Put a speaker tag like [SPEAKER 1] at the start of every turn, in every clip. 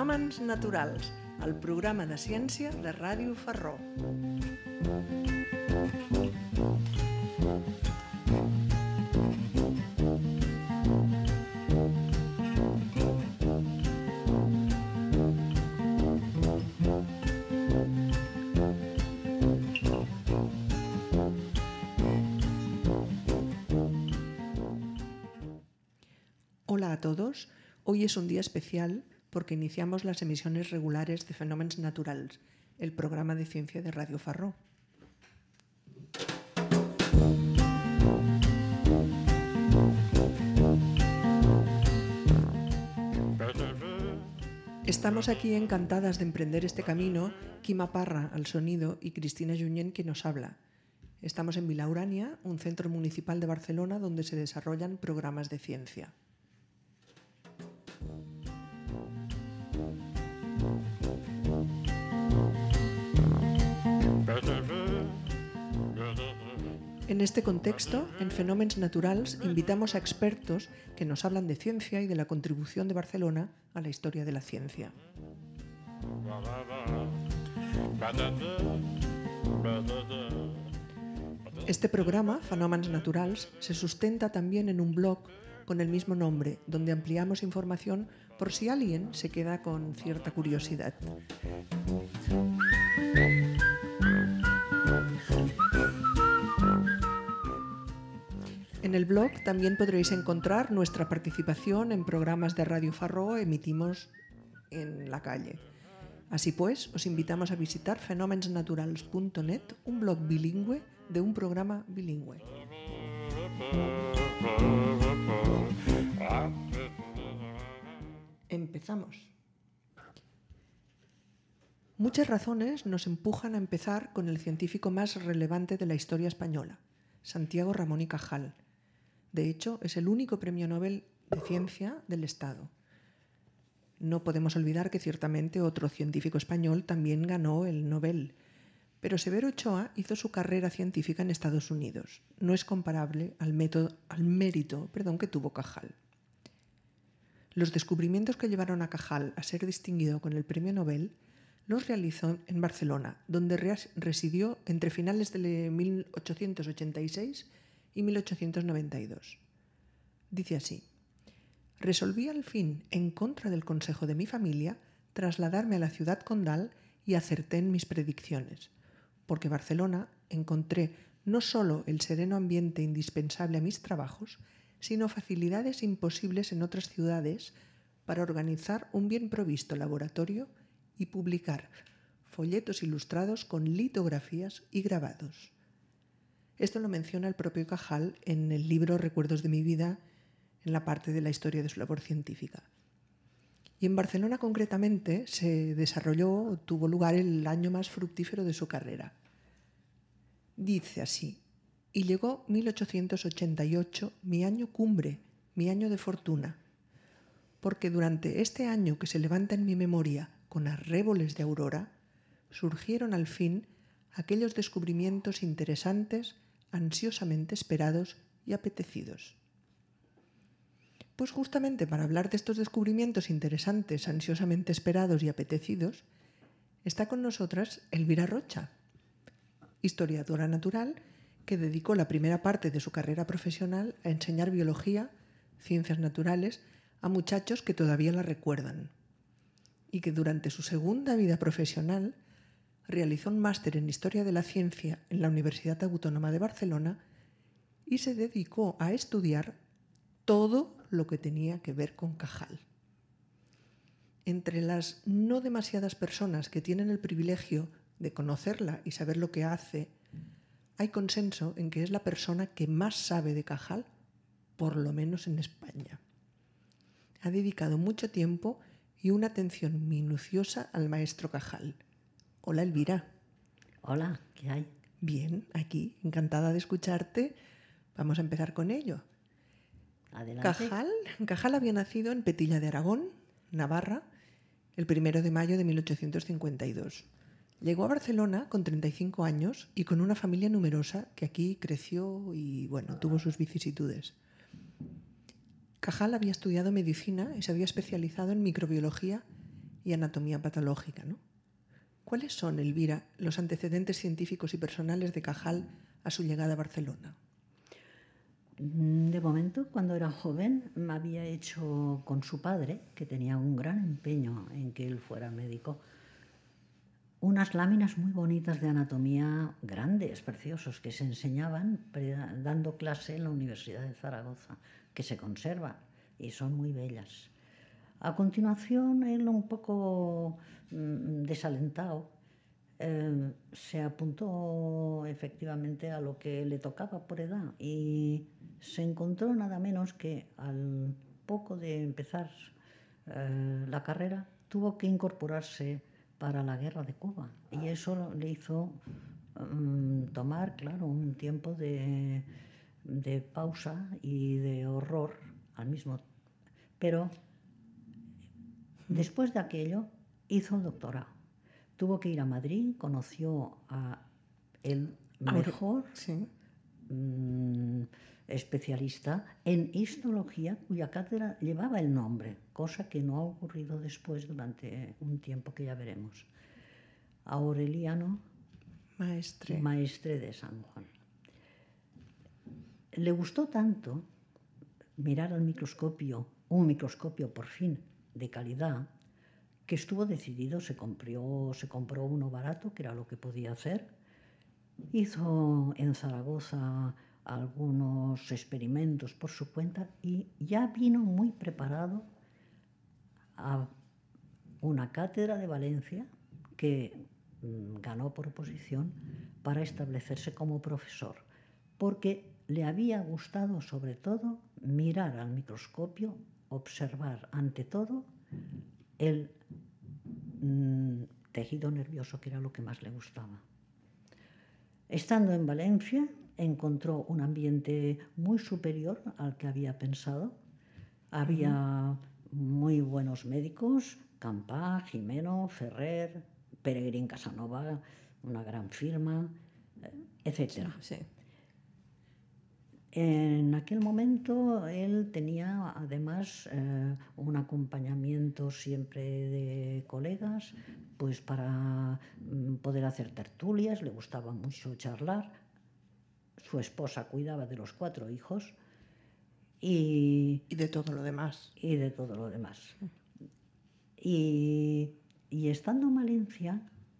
[SPEAKER 1] Fenòmens naturals, el programa de ciència de Ràdio Ferró. Hola a todos, hoy es un día especial porque iniciamos las emisiones regulares de Fenòmens Naturals, el programa de ciencia de Radio Ferró. Estamos aquí encantadas de emprender este camino, Quima Parra al sonido y Cristina Junyent que nos habla. Estamos en Vila Urania, un centro municipal de Barcelona donde se desarrollan programas de ciencia. En este contexto, en Fenòmens Naturals, invitamos a expertos que nos hablan de ciencia y de la contribución de Barcelona a la historia de la ciencia. Este programa, Fenòmens Naturals, se sustenta también en un blog con el mismo nombre, donde ampliamos información por si alguien se queda con cierta curiosidad. En el blog también podréis encontrar nuestra participación en programas de Radio Ferró emitimos en la calle. Así pues, os invitamos a visitar fenomensnaturals.net, un blog bilingüe de un programa bilingüe. Empezamos. Muchas razones nos empujan a empezar con el científico más relevante de la historia española, Santiago Ramón y Cajal. De hecho, es el único premio Nobel de Ciencia del Estado. No podemos olvidar que ciertamente otro científico español también ganó el Nobel, pero Severo Ochoa hizo su carrera científica en Estados Unidos. No es comparable al mérito que tuvo Cajal. Los descubrimientos que llevaron a Cajal a ser distinguido con el premio Nobel los realizó en Barcelona, donde residió entre finales de 1886 y 1892. Dice así: resolví al fin, en contra del consejo de mi familia, trasladarme a la ciudad condal y acerté en mis predicciones, porque Barcelona encontré no solo el sereno ambiente indispensable a mis trabajos, sino facilidades imposibles en otras ciudades para organizar un bien provisto laboratorio y publicar folletos ilustrados con litografías y grabados. Esto lo menciona el propio Cajal en el libro Recuerdos de mi vida, en la parte de la historia de su labor científica. Y en Barcelona concretamente tuvo lugar el año más fructífero de su carrera. Dice así: y llegó 1888, mi año cumbre, mi año de fortuna, porque durante este año que se levanta en mi memoria con arréboles de aurora, surgieron al fin aquellos descubrimientos interesantes, ansiosamente esperados y apetecidos. Pues justamente para hablar de estos descubrimientos interesantes, ansiosamente esperados y apetecidos, está con nosotras Elvira Rocha, historiadora natural que dedicó la primera parte de su carrera profesional a enseñar biología, ciencias naturales, a muchachos que todavía la recuerdan, y que durante su segunda vida profesional realizó un máster en Historia de la Ciencia en la Universidad Autónoma de Barcelona y se dedicó a estudiar todo lo que tenía que ver con Cajal. Entre las no demasiadas personas que tienen el privilegio de conocerla y saber lo que hace, hay consenso en que es la persona que más sabe de Cajal, por lo menos en España. Ha dedicado mucho tiempo y una atención minuciosa al maestro Cajal. Hola, Elvira.
[SPEAKER 2] Hola, ¿qué hay?
[SPEAKER 1] Bien, aquí, encantada de escucharte. Vamos a empezar con ello.
[SPEAKER 2] Adelante.
[SPEAKER 1] Cajal había nacido en Petilla de Aragón, Navarra, el 1 de mayo de 1852. Llegó a Barcelona con 35 años y con una familia numerosa que aquí creció y, tuvo sus vicisitudes. Cajal había estudiado medicina y se había especializado en microbiología y anatomía patológica, ¿no? ¿Cuáles son, Elvira, los antecedentes científicos y personales de Cajal a su llegada a Barcelona?
[SPEAKER 2] De momento, cuando era joven, me había hecho con su padre, que tenía un gran empeño en que él fuera médico, unas láminas muy bonitas de anatomía, grandes, preciosos, que se enseñaban dando clase en la Universidad de Zaragoza, que se conservan y son muy bellas. A continuación, él un poco desalentado, se apuntó efectivamente a lo que le tocaba por edad y se encontró nada menos que al poco de empezar la carrera tuvo que incorporarse para la guerra de Cuba y eso le hizo tomar, claro, un tiempo de pausa y de horror al mismo tiempo. Pero después de aquello hizo el doctorado. Tuvo que ir a Madrid, conoció a el mejor especialista en histología, cuya cátedra llevaba el nombre, cosa que no ha ocurrido después durante un tiempo que ya veremos. Aureliano Maestre de San Juan. Le gustó tanto mirar al microscopio, un microscopio por fin de calidad, que estuvo decidido, se compró uno barato, que era lo que podía hacer. Hizo en Zaragoza algunos experimentos por su cuenta y ya vino muy preparado a una cátedra de Valencia que ganó por oposición para establecerse como profesor, porque le había gustado sobre todo mirar al microscopio, observar ante todo el tejido nervioso, que era lo que más le gustaba. Estando en Valencia, encontró un ambiente muy superior al que había pensado. Había muy buenos médicos, Campá, Jimeno, Ferrer, Peregrín Casanova, una gran firma, etc.
[SPEAKER 1] Sí.
[SPEAKER 2] En aquel momento él tenía además un acompañamiento siempre de colegas, pues para poder hacer tertulias, le gustaba mucho charlar. Su esposa cuidaba de los 4 hijos y
[SPEAKER 1] de todo lo demás.
[SPEAKER 2] Y de todo lo demás. Y estando en Valencia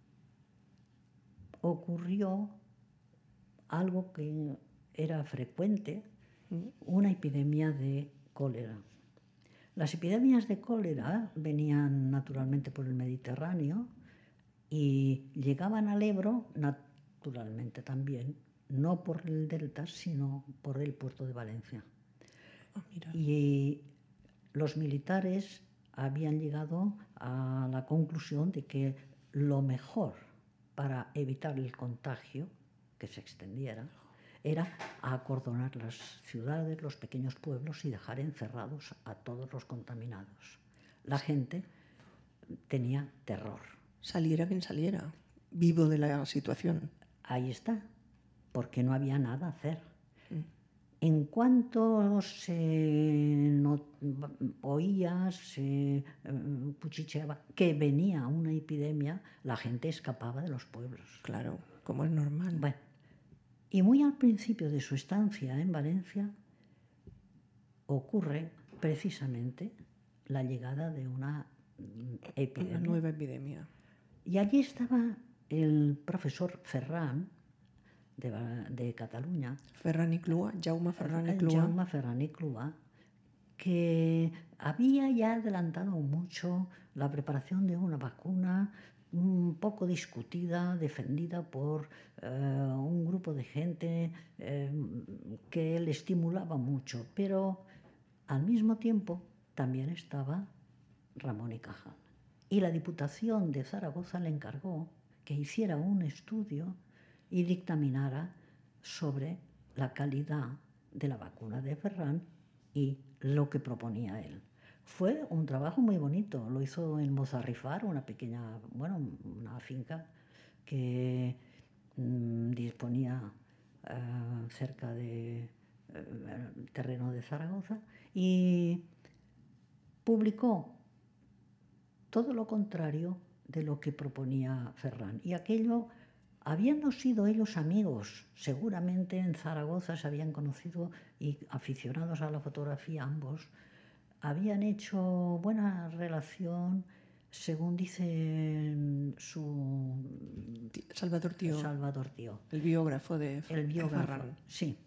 [SPEAKER 2] ocurrió algo que era frecuente, una epidemia de cólera. Las epidemias de cólera venían naturalmente por el Mediterráneo y llegaban al Ebro naturalmente también, no por el delta, sino por el puerto de Valencia. Y los militares habían llegado a la conclusión de que lo mejor para evitar el contagio, que se extendiera, era acordonar las ciudades, los pequeños pueblos y dejar encerrados a todos los contaminados. La gente tenía terror.
[SPEAKER 1] Saliera quien saliera, vivo de la situación.
[SPEAKER 2] Ahí está, porque no había nada a hacer. En cuanto se oía, se cuchicheaba que venía una epidemia, la gente escapaba de los pueblos.
[SPEAKER 1] Claro, como es normal.
[SPEAKER 2] Bueno, y muy al principio de su estancia en Valencia ocurre precisamente la llegada de una epidemia.
[SPEAKER 1] Una nueva epidemia.
[SPEAKER 2] Y allí estaba el profesor Ferran, de Cataluña.
[SPEAKER 1] Ferran i Clua, Jaume Ferran i Clua.
[SPEAKER 2] Jaume Ferran i Clua, que había ya adelantado mucho la preparación de una vacuna un poco discutida, defendida por un grupo de gente que le estimulaba mucho, pero al mismo tiempo también estaba Ramón y Cajal. Y la Diputación de Zaragoza le encargó que hiciera un estudio y dictaminara sobre la calidad de la vacuna de Ferran y lo que proponía él. Fue un trabajo muy bonito, lo hizo en Mozarrifar, una finca que disponía cerca del terreno de Zaragoza, y publicó todo lo contrario de lo que proponía Ferran. Y aquello, habiendo sido ellos amigos, seguramente en Zaragoza se habían conocido y aficionados a la fotografía ambos, habían hecho buena relación, según dice
[SPEAKER 1] Salvador
[SPEAKER 2] Tío,
[SPEAKER 1] el biógrafo de
[SPEAKER 2] el biógrafo.
[SPEAKER 1] Ferran.
[SPEAKER 2] Sí.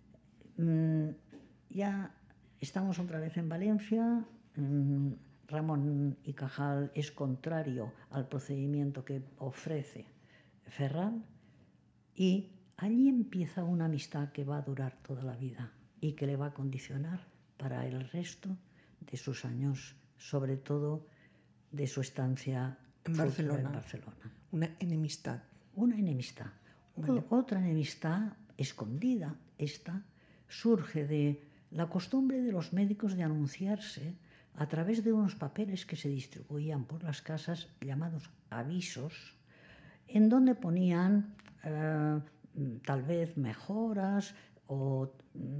[SPEAKER 2] Ya estamos otra vez en Valencia. Ramón y Cajal es contrario al procedimiento que ofrece Ferran y allí empieza una amistad que va a durar toda la vida y que le va a condicionar para el resto de sus años, sobre todo de su estancia
[SPEAKER 1] en Barcelona. Una enemistad.
[SPEAKER 2] Una enemistad. Vale. Otra enemistad escondida, esta, surge de la costumbre de los médicos de anunciarse a través de unos papeles que se distribuían por las casas llamados avisos, en donde ponían tal vez mejoras o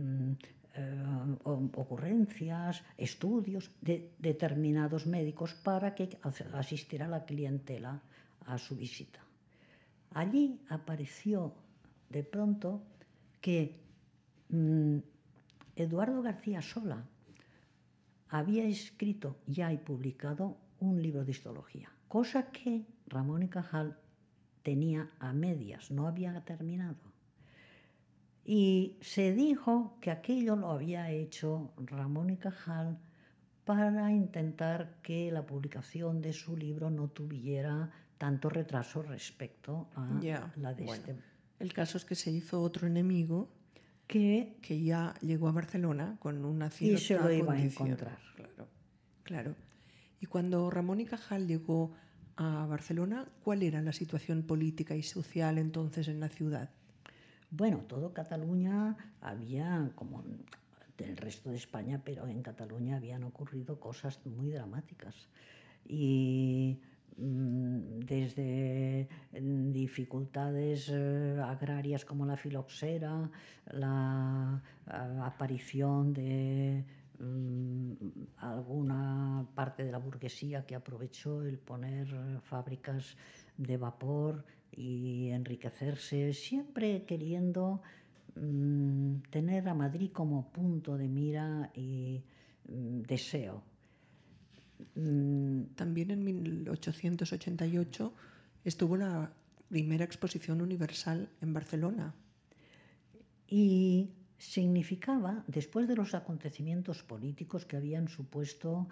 [SPEAKER 2] ocurrencias, estudios de determinados médicos para que asistiera la clientela a su visita. Allí apareció de pronto que Eduardo García Sola había escrito ya y publicado un libro de histología, cosa que Ramón y Cajal tenía a medias, no había terminado. Y se dijo que aquello lo había hecho Ramón y Cajal para intentar que la publicación de su libro no tuviera tanto retraso respecto a la de este.
[SPEAKER 1] El caso es que se hizo otro enemigo que ya llegó a Barcelona con una cierta
[SPEAKER 2] y se lo iba a encontrar.
[SPEAKER 1] Claro. Y cuando Ramón y Cajal llegó a Barcelona, ¿cuál era la situación política y social entonces en la ciudad?
[SPEAKER 2] Bueno, todo Cataluña había, como del resto de España, pero en Cataluña habían ocurrido cosas muy dramáticas. Y desde dificultades agrarias como la filoxera, la aparición de alguna parte de la burguesía que aprovechó el poner fábricas de vapor y enriquecerse, siempre queriendo tener a Madrid como punto de mira y deseo.
[SPEAKER 1] También en 1888 estuvo la primera exposición universal en Barcelona.
[SPEAKER 2] Y significaba, después de los acontecimientos políticos que habían supuesto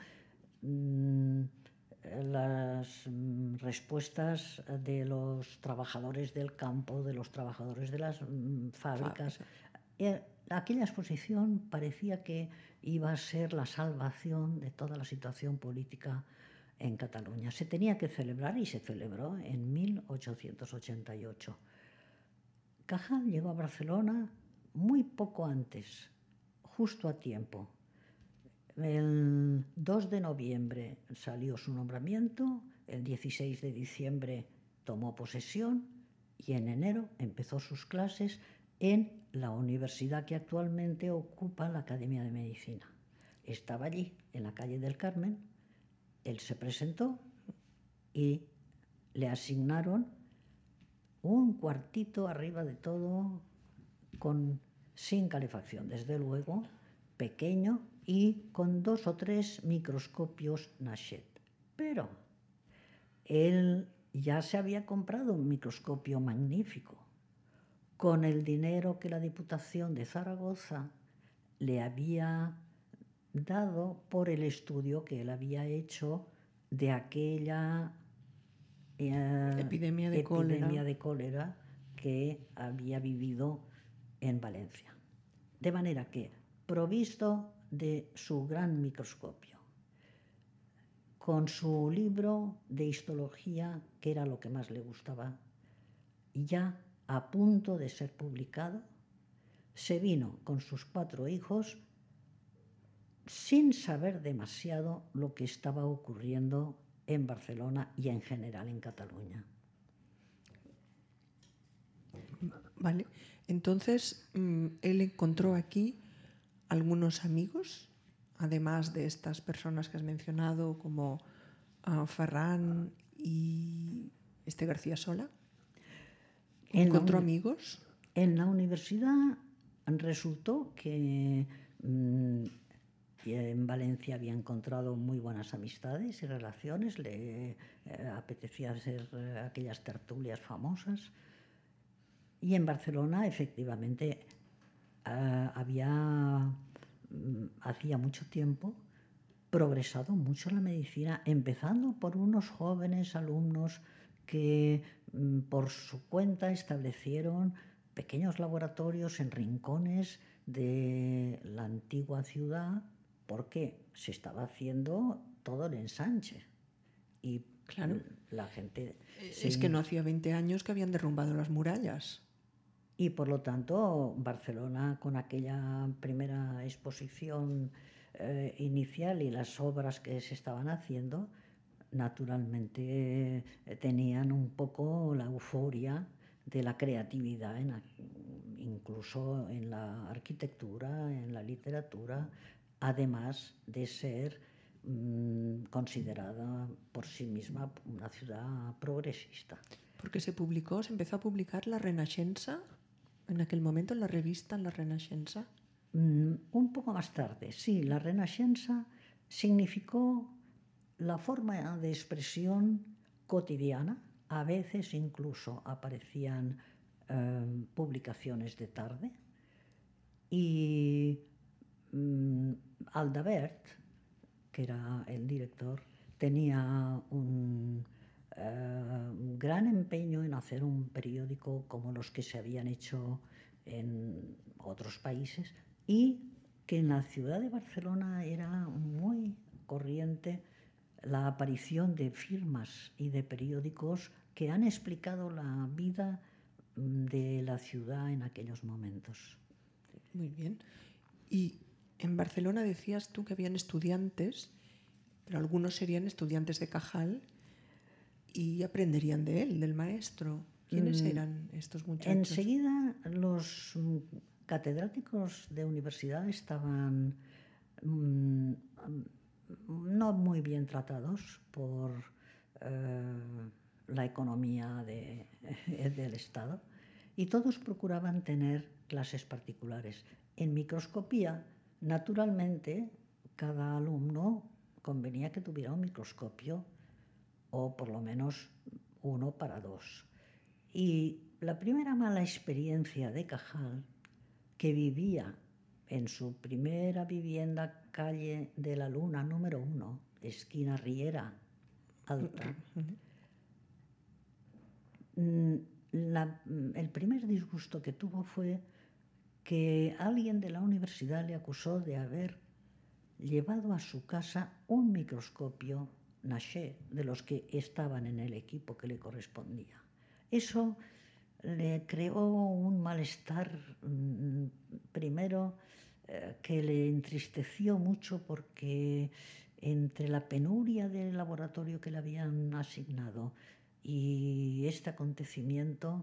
[SPEAKER 2] las respuestas de los trabajadores del campo, de los trabajadores de las fábricas, aquella exposición parecía que iba a ser la salvación de toda la situación política en Cataluña. Se tenía que celebrar y se celebró en 1888. Cajal llegó a Barcelona muy poco antes, justo a tiempo. El 2 de noviembre salió su nombramiento, el 16 de diciembre tomó posesión y en enero empezó sus clases en la universidad que actualmente ocupa la Academia de Medicina. Estaba allí, en la calle del Carmen, él se presentó y le asignaron un cuartito arriba de todo, sin calefacción, desde luego, pequeño y con 2 o 3 microscopios Nachet. Pero él ya se había comprado un microscopio magnífico con el dinero que la Diputación de Zaragoza le había dado por el estudio que él había hecho de aquella
[SPEAKER 1] epidemia de
[SPEAKER 2] cólera que había vivido en Valencia. De manera que, provisto de su gran microscopio, con su libro de histología, que era lo que más le gustaba, ya a punto de ser publicado, se vino con sus 4 hijos sin saber demasiado lo que estaba ocurriendo en Barcelona y en general en Cataluña.
[SPEAKER 1] Vale, entonces él encontró aquí algunos amigos, además de estas personas que has mencionado como a Ferran y García Sola?
[SPEAKER 2] En la
[SPEAKER 1] ¿Encontró
[SPEAKER 2] uni-
[SPEAKER 1] amigos?
[SPEAKER 2] En la universidad resultó que en Valencia había encontrado muy buenas amistades y relaciones, le apetecía hacer aquellas tertulias famosas. Y en Barcelona, efectivamente, hacía mucho tiempo, progresado mucho la medicina, empezando por unos jóvenes alumnos que por su cuenta establecieron pequeños laboratorios en rincones de la antigua ciudad, porque se estaba haciendo todo el ensanche. Y
[SPEAKER 1] Claro.
[SPEAKER 2] la gente...
[SPEAKER 1] Es que no hacía 20 años que habían derrumbado las murallas.
[SPEAKER 2] Y por lo tanto, Barcelona, con aquella primera exposición inicial y las obras que se estaban haciendo, naturalmente tenían un poco la euforia de la creatividad, incluso en la arquitectura, en la literatura, además de ser considerada por sí misma una ciudad progresista.
[SPEAKER 1] Porque se empezó a publicar La Renascença, en aquel momento, en la revista La Renascença.
[SPEAKER 2] Un poco más tarde, sí, la Renascença significó la forma de expresión cotidiana. A veces incluso aparecían publicaciones de tarde. Y Aldabert, que era el director, tenía un gran empeño en hacer un periódico como los que se habían hecho en otros países, y que en la ciudad de Barcelona era muy corriente la aparición de firmas y de periódicos que han explicado la vida de la ciudad en aquellos momentos.
[SPEAKER 1] Muy bien. Y en Barcelona decías tú que habían estudiantes, pero algunos serían estudiantes de Cajal y aprenderían de él, del maestro. ¿Quiénes eran estos muchachos?
[SPEAKER 2] Enseguida los catedráticos de universidad estaban no muy bien tratados por la economía del Estado, y todos procuraban tener clases particulares. En microscopía, naturalmente, cada alumno convenía que tuviera un microscopio, o por lo menos uno para dos. Y la primera mala experiencia de Cajal, que vivía en su primera vivienda, calle de la Luna número 1, esquina Riera Alta, el primer disgusto que tuvo fue que alguien de la universidad le acusó de haber llevado a su casa un microscopio Naché, de los que estaban en el equipo que le correspondía. Eso le creó un malestar, primero, que le entristeció mucho, porque entre la penuria del laboratorio que le habían asignado y este acontecimiento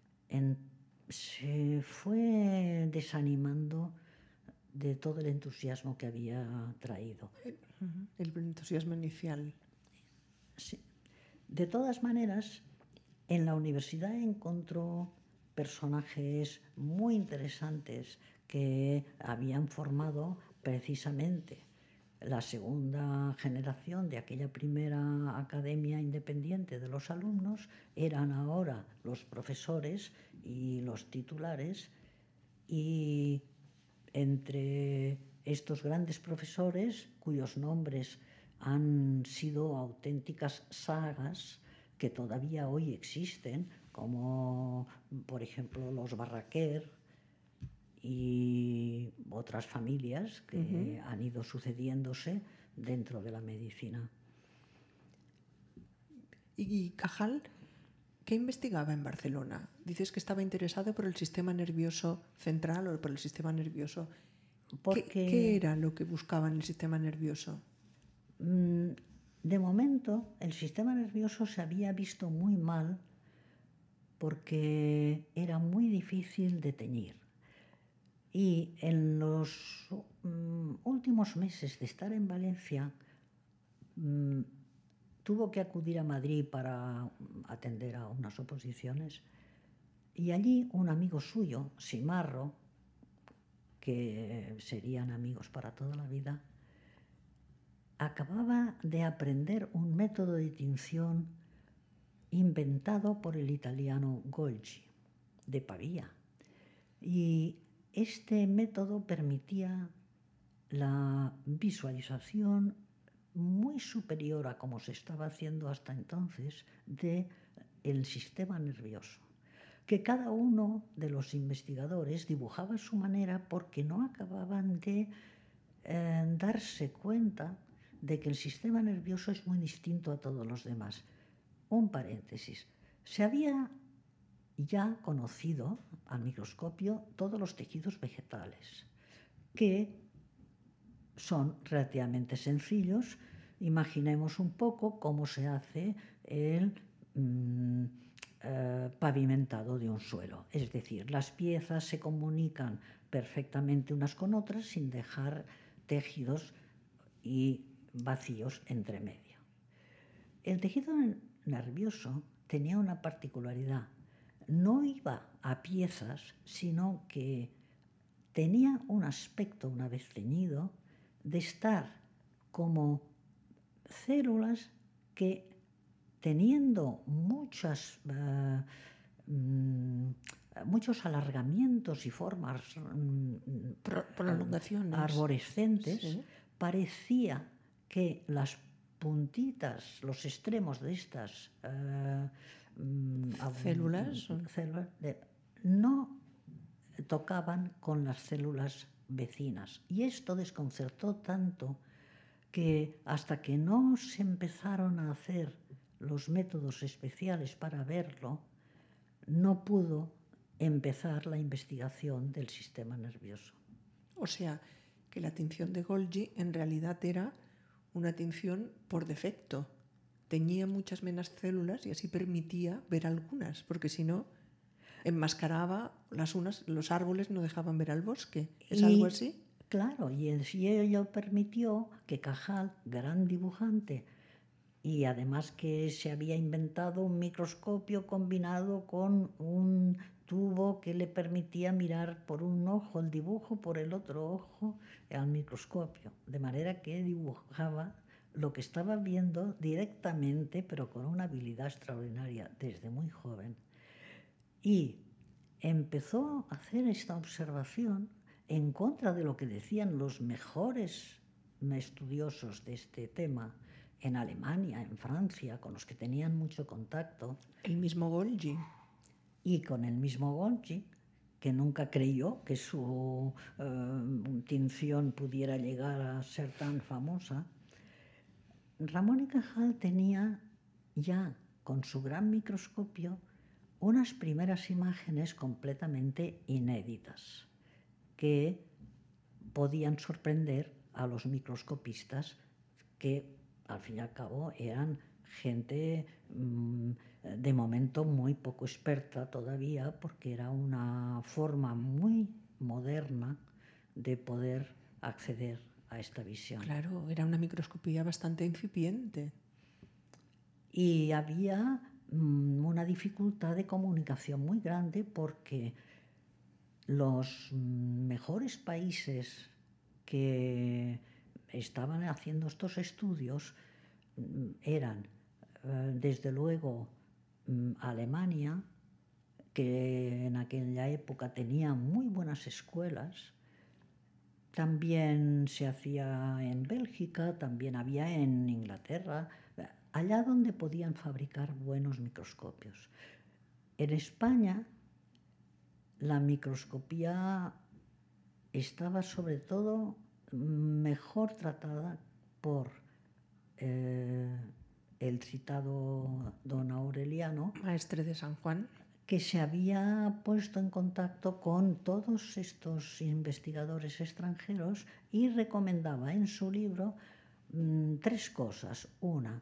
[SPEAKER 2] se fue desanimando de todo el entusiasmo que había traído.
[SPEAKER 1] El entusiasmo inicial.
[SPEAKER 2] Sí. De todas maneras, en la universidad encontró personajes muy interesantes que habían formado precisamente la segunda generación de aquella primera academia independiente de los alumnos. Eran ahora los profesores y los titulares, y entre estos grandes profesores, cuyos nombres han sido auténticas sagas que todavía hoy existen, como por ejemplo los Barraquer y otras familias que han ido sucediéndose dentro de la medicina.
[SPEAKER 1] ¿Y Cajal qué investigaba en Barcelona? Dices que estaba interesado por el sistema nervioso central o por el sistema nervioso. ¿Qué era lo que buscaba en el sistema nervioso?
[SPEAKER 2] De momento, el sistema nervioso se había visto muy mal porque era muy difícil de teñir. Y en los últimos meses de estar en Valencia, tuvo que acudir a Madrid para atender a unas oposiciones y allí un amigo suyo, Simarro, que serían amigos para toda la vida, acababa de aprender un método de tinción inventado por el italiano Golgi, de Pavía. Y este método permitía la visualización muy superior a como se estaba haciendo hasta entonces del sistema nervioso, que cada uno de los investigadores dibujaba a su manera porque no acababan de darse cuenta de que el sistema nervioso es muy distinto a todos los demás. Un paréntesis. Se había ya conocido al microscopio todos los tejidos vegetales, que son relativamente sencillos. Imaginemos un poco cómo se hace el pavimentado de un suelo. Es decir, las piezas se comunican perfectamente unas con otras sin dejar tejidos y vacíos entre medio. El tejido nervioso tenía una particularidad. No iba a piezas, sino que tenía un aspecto, una vez ceñido, de estar como células que, teniendo muchos alargamientos y formas
[SPEAKER 1] prolongaciones
[SPEAKER 2] arborescentes,
[SPEAKER 1] sí,
[SPEAKER 2] parecía que las puntitas, los extremos de estas
[SPEAKER 1] células
[SPEAKER 2] no tocaban con las células vecinas. Y esto desconcertó tanto que hasta que no se empezaron a hacer los métodos especiales para verlo, no pudo empezar la investigación del sistema nervioso.
[SPEAKER 1] O sea, que la tinción de Golgi en realidad era una tinción por defecto. Teñía muchas menos células y así permitía ver algunas, porque si no, enmascaraba las unas, los árboles no dejaban ver al bosque. ¿Es algo así?
[SPEAKER 2] Claro, y ello permitió que Cajal, gran dibujante, y además que se había inventado un microscopio combinado con un tubo que le permitía mirar por un ojo el dibujo, por el otro ojo al microscopio, de manera que dibujaba lo que estaba viendo directamente, pero con una habilidad extraordinaria desde muy joven. Y empezó a hacer esta observación en contra de lo que decían los mejores estudiosos de este tema en Alemania, en Francia, con los que tenían mucho contacto.
[SPEAKER 1] El mismo Golgi.
[SPEAKER 2] Y con el mismo Golgi, que nunca creyó que su tinción pudiera llegar a ser tan famosa. Ramón y Cajal tenía ya, con su gran microscopio, unas primeras imágenes completamente inéditas que podían sorprender a los microscopistas, que al fin y al cabo eran gente de momento muy poco experta todavía, porque era una forma muy moderna de poder acceder a esta visión.
[SPEAKER 1] Claro, era una microscopía bastante incipiente.
[SPEAKER 2] Y había una dificultad de comunicación muy grande porque los mejores países que estaban haciendo estos estudios eran, desde luego, Alemania, que en aquella época tenía muy buenas escuelas. También se hacía en Bélgica, también había en Inglaterra, allá donde podían fabricar buenos microscopios. En España, la microscopía estaba sobre todo mejor tratada por el citado don Aureliano,
[SPEAKER 1] Maestre de San Juan,
[SPEAKER 2] que se había puesto en contacto con todos estos investigadores extranjeros y recomendaba en su libro 3 cosas. Una,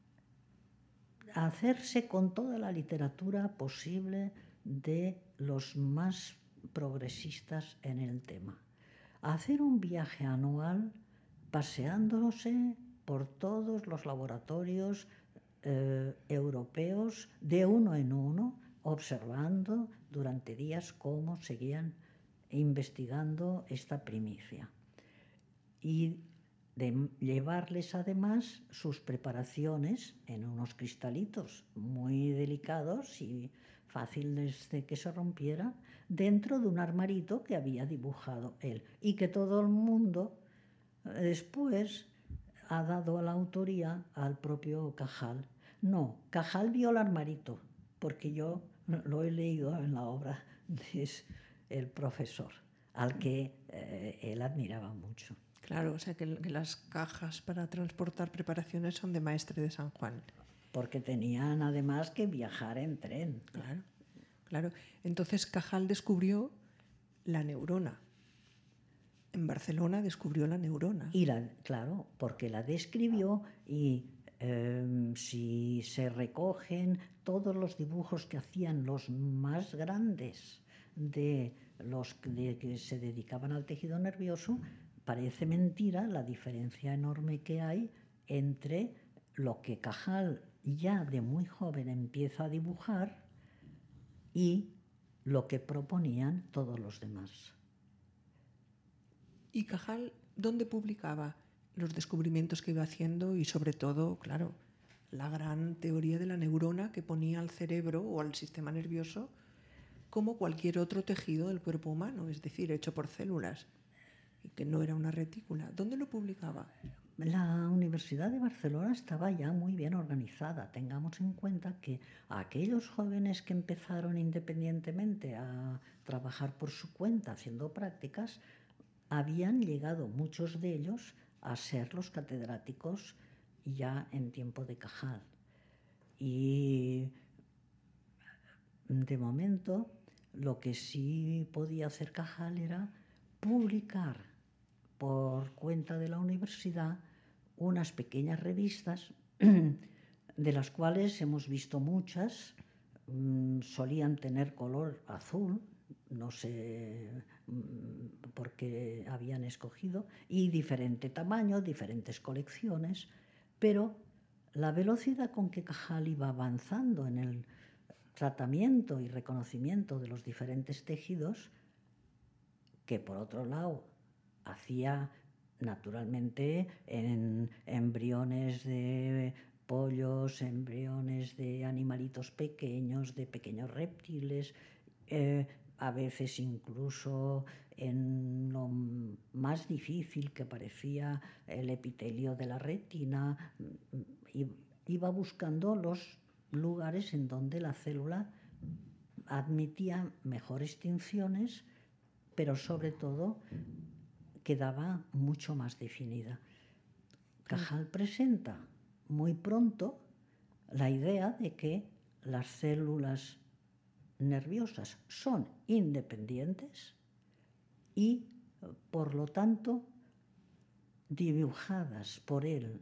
[SPEAKER 2] hacerse con toda la literatura posible de los más progresistas en el tema. Hacer un viaje anual paseándose por todos los laboratorios europeos de uno en uno, observando durante días cómo seguían investigando esta primicia. Y de llevarles además sus preparaciones en unos cristalitos muy delicados y fáciles de que se rompieran, dentro de un armarito que había dibujado él y que todo el mundo después ha dado la autoría al propio Cajal. No, Cajal vio el armarito, porque yo lo he leído en la obra del profesor, al que él admiraba mucho.
[SPEAKER 1] Claro, o sea que las cajas para transportar preparaciones son de Maestre de San Juan.
[SPEAKER 2] Porque tenían además que viajar en tren.
[SPEAKER 1] Claro, claro. Entonces Cajal descubrió la neurona. En Barcelona descubrió la neurona.
[SPEAKER 2] Y claro, porque la describió y si se recogen todos los dibujos que hacían los más grandes de los que se dedicaban al tejido nervioso, parece mentira la diferencia enorme que hay entre lo que Cajal ya de muy joven empieza a dibujar y lo que proponían todos los demás.
[SPEAKER 1] ¿Y Cajal dónde publicaba los descubrimientos que iba haciendo y sobre todo, claro, la gran teoría de la neurona que ponía al cerebro o al sistema nervioso como cualquier otro tejido del cuerpo humano, es decir, hecho por células, y que no era una retícula? ¿Dónde lo publicaba?
[SPEAKER 2] La Universidad de Barcelona estaba ya muy bien organizada. Tengamos en cuenta que aquellos jóvenes que empezaron independientemente a trabajar por su cuenta haciendo prácticas, habían llegado muchos de ellos a ser los catedráticos ya en tiempo de Cajal. Y de momento lo que sí podía hacer Cajal era publicar por cuenta de la universidad unas pequeñas revistas de las cuales hemos visto muchas. Solían tener color azul, no sé por qué habían escogido, y diferente tamaño, diferentes colecciones, pero la velocidad con que Cajal iba avanzando en el tratamiento y reconocimiento de los diferentes tejidos, que por otro lado hacía naturalmente en embriones de pollos, embriones de animalitos pequeños, de pequeños reptiles, a veces incluso en lo más difícil que parecía el epitelio de la retina, iba buscando los lugares en donde la célula admitía mejores tinciones, pero sobre todo quedaba mucho más definida. Cajal presenta muy pronto la idea de que las células nerviosas son independientes y, por lo tanto, dibujadas por él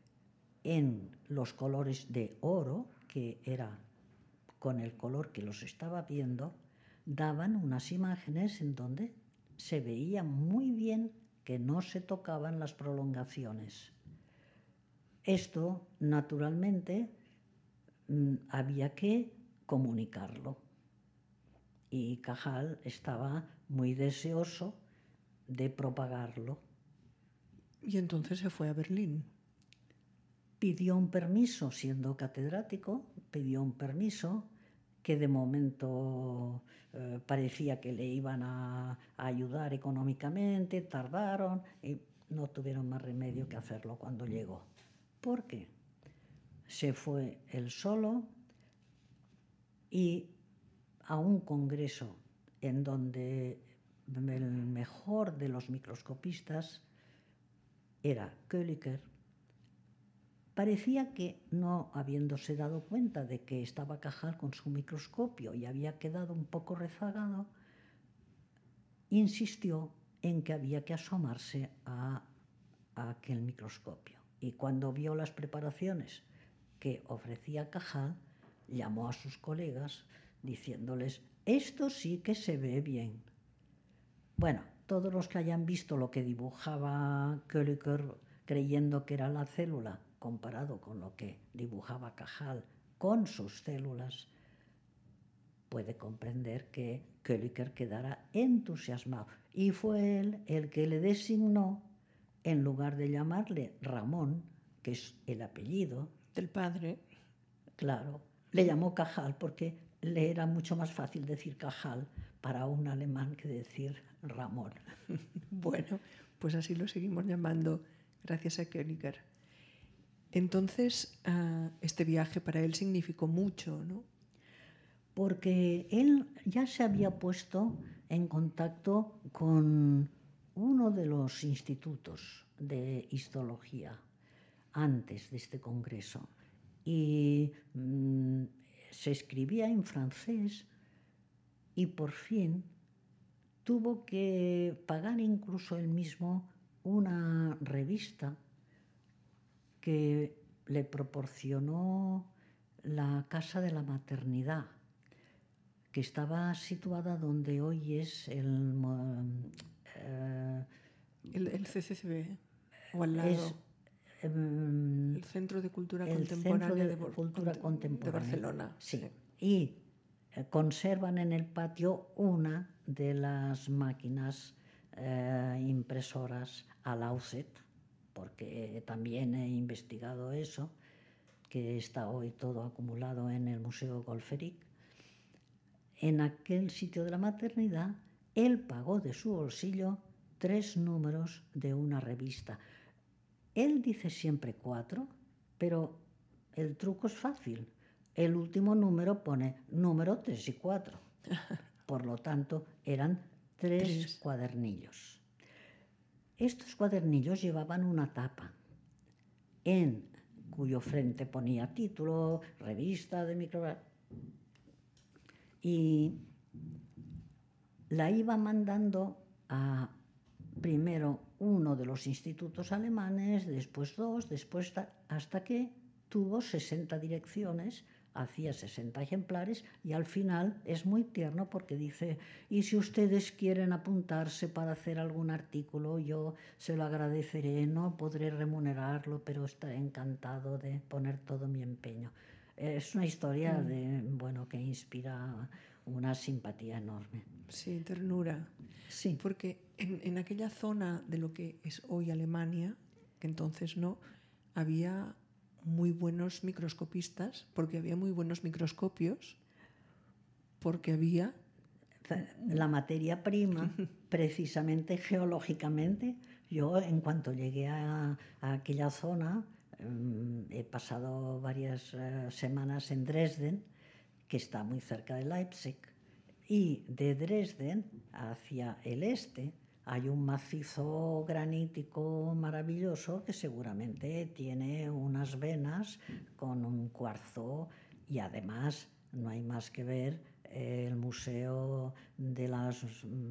[SPEAKER 2] en los colores de oro, que era con el color que los estaba viendo, daban unas imágenes en donde se veía muy bien que no se tocaban las prolongaciones. Esto, naturalmente, había que comunicarlo. Y Cajal estaba muy deseoso de propagarlo.
[SPEAKER 1] Y entonces se fue a Berlín.
[SPEAKER 2] Pidió un permiso, siendo catedrático, pidió un permiso que de momento parecía que le iban a ayudar económicamente, tardaron y no tuvieron más remedio que hacerlo cuando llegó. ¿Por qué? Se fue él solo y a un congreso en donde el mejor de los microscopistas era Kölliker. Parecía que, no habiéndose dado cuenta de que estaba Cajal con su microscopio y había quedado un poco rezagado, insistió en que había que asomarse a aquel microscopio. Y cuando vio las preparaciones que ofrecía Cajal, llamó a sus colegas diciéndoles: esto sí que se ve bien. Bueno, todos los que hayan visto lo que dibujaba Kölliker creyendo que era la célula comparado con lo que dibujaba Cajal con sus células, puede comprender que Kölliker quedara entusiasmado. Y fue él el que le designó, en lugar de llamarle Ramón, que es el apellido
[SPEAKER 1] del padre,
[SPEAKER 2] claro, le llamó Cajal porque le era mucho más fácil decir Cajal para un alemán que decir Ramón.
[SPEAKER 1] Bueno, pues así lo seguimos llamando gracias a Kölliker. Entonces, este viaje para él significó mucho, ¿no?
[SPEAKER 2] Porque él ya se había puesto en contacto con uno de los institutos de histología antes de este congreso y se escribía en francés y por fin tuvo que pagar incluso él mismo una revista que le proporcionó la Casa de la Maternidad, que estaba situada donde hoy es el
[SPEAKER 1] CCCB, o al lado.
[SPEAKER 2] Es,
[SPEAKER 1] el Centro de Cultura Contemporánea de Barcelona.
[SPEAKER 2] Sí. Y conservan en el patio una de las máquinas impresoras Alauset, porque también he investigado eso, que está hoy todo acumulado en el Museo Golferic. En aquel sitio de la maternidad, él pagó de su bolsillo 3 números de una revista. Él dice siempre 4, pero el truco es fácil. El último número pone número 3 y 4. Por lo tanto, eran 3 cuadernillos. Estos cuadernillos llevaban una tapa en cuyo frente ponía título, revista de microbiología, y la iba mandando a primero uno de los institutos alemanes, después 2, después hasta que tuvo 60 direcciones, hacía 60 ejemplares y al final es muy tierno porque dice, y si ustedes quieren apuntarse para hacer algún artículo, yo se lo agradeceré, no podré remunerarlo, pero estaré encantado de poner todo mi empeño. Es una historia que inspira una simpatía enorme.
[SPEAKER 1] Sí, ternura.
[SPEAKER 2] Sí.
[SPEAKER 1] Porque en aquella zona de lo que es hoy Alemania, que entonces no, había muy buenos microscopistas, porque había muy buenos microscopios, porque había...
[SPEAKER 2] La materia prima, precisamente geológicamente, yo en cuanto llegué a aquella zona, he pasado varias semanas en Dresden, que está muy cerca de Leipzig, y de Dresden hacia el este hay un macizo granítico maravilloso que seguramente tiene unas venas con un cuarzo y además no hay más que ver el museo de las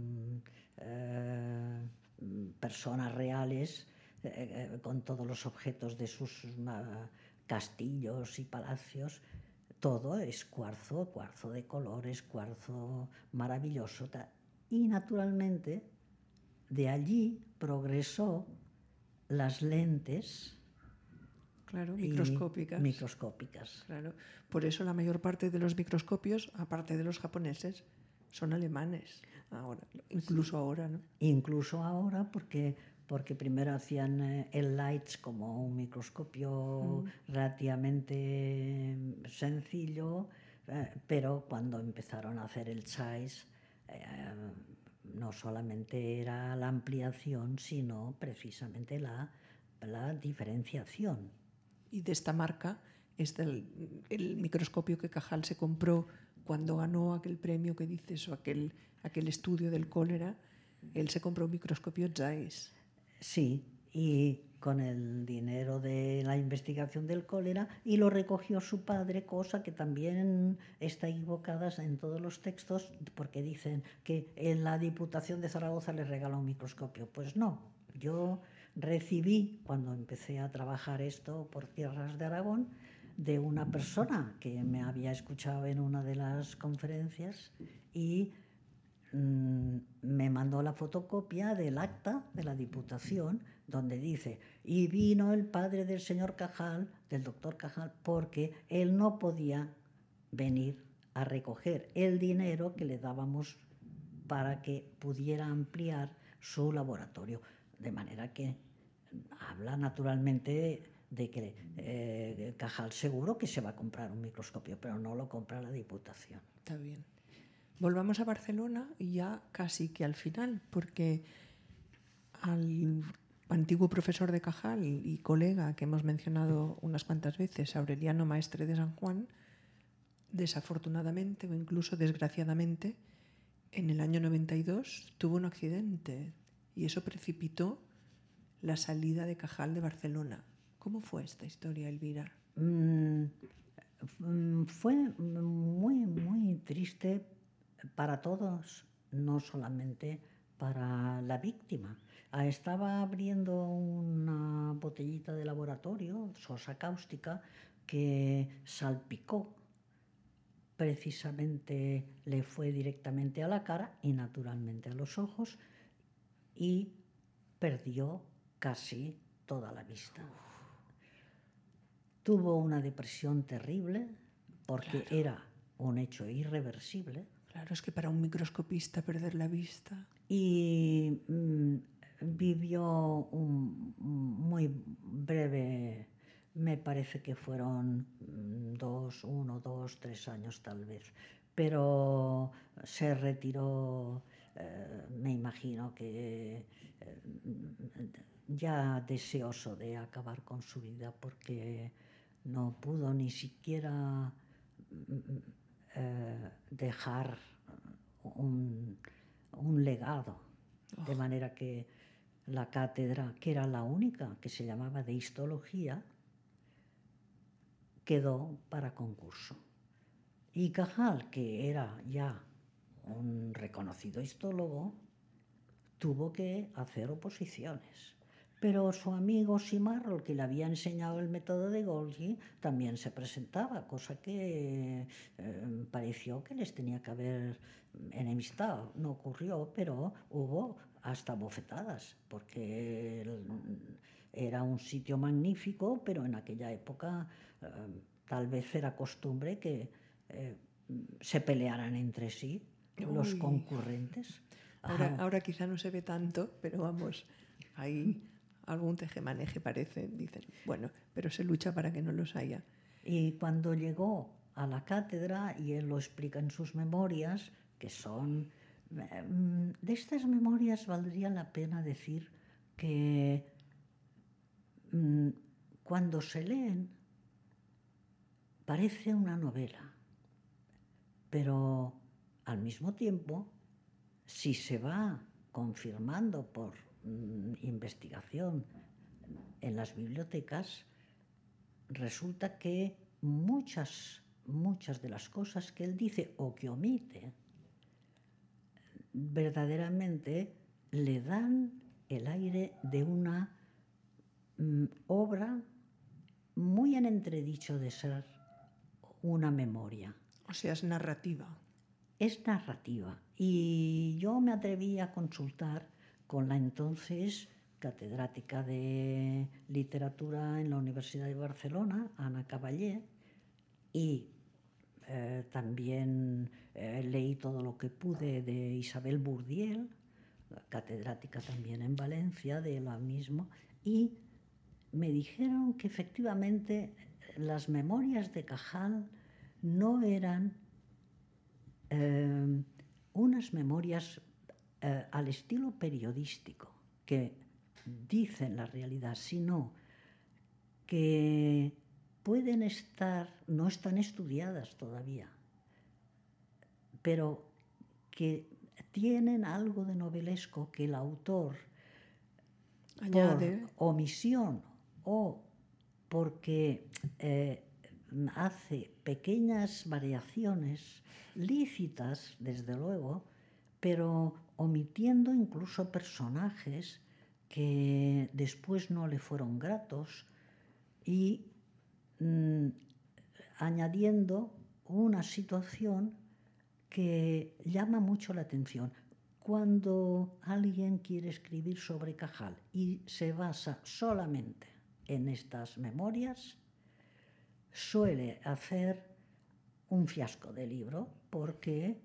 [SPEAKER 2] personas reales con todos los objetos de sus castillos y palacios. Todo es cuarzo de colores, cuarzo maravilloso. Y naturalmente de allí progresó las lentes.
[SPEAKER 1] Claro, microscópicas. Claro. Por eso la mayor parte de los microscopios, aparte de los japoneses, son alemanes. Ahora, incluso ahora, ¿no?
[SPEAKER 2] Incluso ahora, porque primero hacían el Leitz como un microscopio relativamente sencillo, pero cuando empezaron a hacer el Zeiss, no solamente era la ampliación, sino precisamente la diferenciación.
[SPEAKER 1] Y de esta marca es el microscopio que Cajal se compró cuando ganó aquel premio que dices, o aquel estudio del cólera. Él se compró un microscopio Zeiss.
[SPEAKER 2] Sí, y con el dinero de la investigación del cólera, y lo recogió su padre, cosa que también está equivocada en todos los textos, porque dicen que en la Diputación de Zaragoza le regaló un microscopio. Pues no, yo recibí, cuando empecé a trabajar esto por tierras de Aragón, de una persona que me había escuchado en una de las conferencias y me mandó la fotocopia del acta de la Diputación, donde dice, y vino el padre del señor Cajal, del doctor Cajal, porque él no podía venir a recoger el dinero que le dábamos para que pudiera ampliar su laboratorio. De manera que habla naturalmente de que Cajal seguro que se va a comprar un microscopio, pero no lo compra la Diputación.
[SPEAKER 1] Está bien. Volvamos a Barcelona y ya casi que al final, porque al antiguo profesor de Cajal y colega que hemos mencionado unas cuantas veces, Aureliano Maestre de San Juan, desafortunadamente o incluso desgraciadamente, en el año 92 tuvo un accidente y eso precipitó la salida de Cajal de Barcelona. ¿Cómo fue esta historia, Elvira?
[SPEAKER 2] Fue muy triste para todos, no solamente para la víctima. Estaba abriendo una botellita de laboratorio, sosa cáustica, que salpicó. Precisamente le fue directamente a la cara y naturalmente a los ojos y perdió casi toda la vista. Tuvo una depresión terrible porque era un hecho irreversible.
[SPEAKER 1] Claro, es que para un microscopista perder la vista.
[SPEAKER 2] Y vivió un muy breve, me parece que fueron 1, 2, 3 años tal vez, pero se retiró, me imagino que ya deseoso de acabar con su vida porque no pudo ni siquiera dejar un legado, de manera que la cátedra, que era la única que se llamaba de histología, quedó para concurso. Y Cajal, que era ya un reconocido histólogo, tuvo que hacer oposiciones. Pero su amigo Simarro, el que le había enseñado el método de Golgi, también se presentaba, cosa que pareció que les tenía que haber enemistado. No ocurrió, pero hubo hasta bofetadas, porque era un sitio magnífico, pero en aquella época tal vez era costumbre que se pelearan entre sí los concurrentes.
[SPEAKER 1] Ahora quizá no se ve tanto, pero vamos, hay algún tejemaneje parece, dicen. Bueno, pero se lucha para que no los haya.
[SPEAKER 2] Y cuando llegó a la cátedra, y él lo explica en sus memorias, que son... De estas memorias valdría la pena decir que cuando se leen parece una novela, pero al mismo tiempo, si se va confirmando por investigación en las bibliotecas, resulta que muchas de las cosas que él dice o que omite verdaderamente le dan el aire de una obra muy en entredicho de ser una memoria.
[SPEAKER 1] O sea, es narrativa.
[SPEAKER 2] Es narrativa. Y yo me atreví a consultar con la entonces catedrática de literatura en la Universidad de Barcelona, Ana Caballé, y también leí todo lo que pude de Isabel Bourdiel, catedrática también en Valencia, de lo mismo, y me dijeron que efectivamente las memorias de Cajal no eran unas memorias al estilo periodístico que dicen la realidad, sino que pueden estar, no están estudiadas todavía, pero que tienen algo de novelesco que el autor,
[SPEAKER 1] añade,
[SPEAKER 2] por omisión o porque hace pequeñas variaciones lícitas, desde luego, pero omitiendo incluso personajes que después no le fueron gratos y añadiendo una situación que llama mucho la atención. Cuando alguien quiere escribir sobre Cajal y se basa solamente en estas memorias, suele hacer un fiasco de libro porque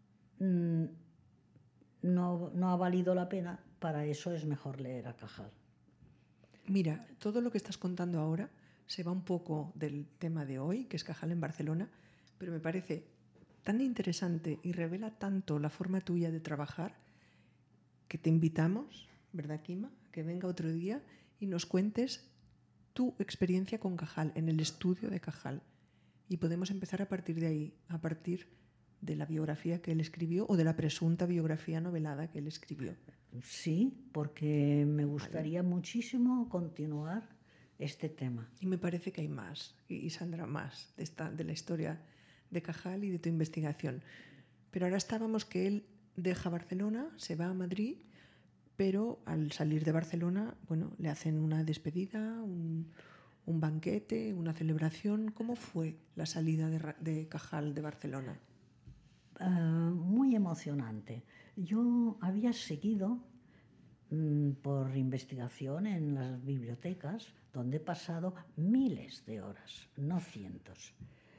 [SPEAKER 2] no ha valido la pena. Para eso es mejor leer a Cajal.
[SPEAKER 1] Mira, todo lo que estás contando ahora se va un poco del tema de hoy, que es Cajal en Barcelona, pero me parece tan interesante y revela tanto la forma tuya de trabajar que te invitamos, ¿verdad, Quima?, que venga otro día y nos cuentes tu experiencia con Cajal, en el estudio de Cajal. Y podemos empezar a partir de ahí, a partir de la biografía que él escribió o de la presunta biografía novelada que él escribió.
[SPEAKER 2] Sí, porque me gustaría muchísimo continuar este tema.
[SPEAKER 1] Y me parece que hay más, y saldrá más de la historia de Cajal y de tu investigación. Pero ahora estábamos que él deja Barcelona, se va a Madrid, pero al salir de Barcelona, bueno, le hacen una despedida, un banquete, una celebración. ¿Cómo fue la salida de Cajal de Barcelona?
[SPEAKER 2] Muy emocionante. Yo había seguido por investigación en las bibliotecas, donde he pasado miles de horas, no cientos.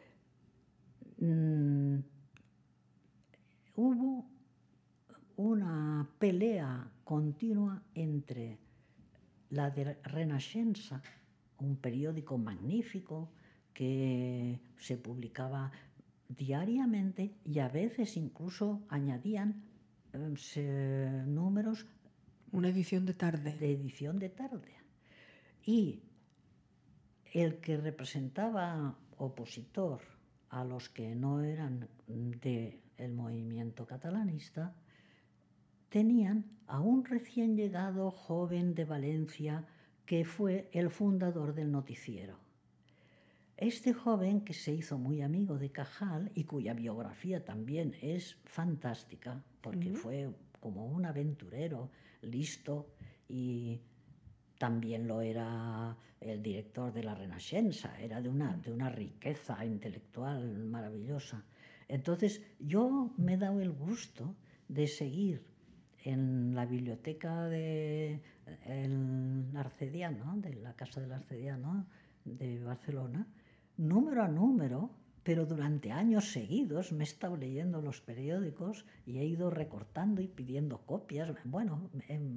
[SPEAKER 2] Hubo una pelea continua entre la de Renascença, un periódico magnífico que se publicaba diariamente y a veces incluso añadían números.
[SPEAKER 1] Una edición de tarde.
[SPEAKER 2] De edición de tarde. Y el que representaba opositor a los que no eran del movimiento catalanista, tenían a un recién llegado joven de Valencia que fue el fundador del noticiero. Este joven, que se hizo muy amigo de Cajal y cuya biografía también es fantástica, porque fue como un aventurero listo, y también lo era el director de la Renascença, era de una riqueza intelectual maravillosa. Entonces yo me he dado el gusto de seguir en la biblioteca del Arcediano, de la Casa del Arcediano de Barcelona, número a número, pero durante años seguidos me he estado leyendo los periódicos y he ido recortando y pidiendo copias. Bueno,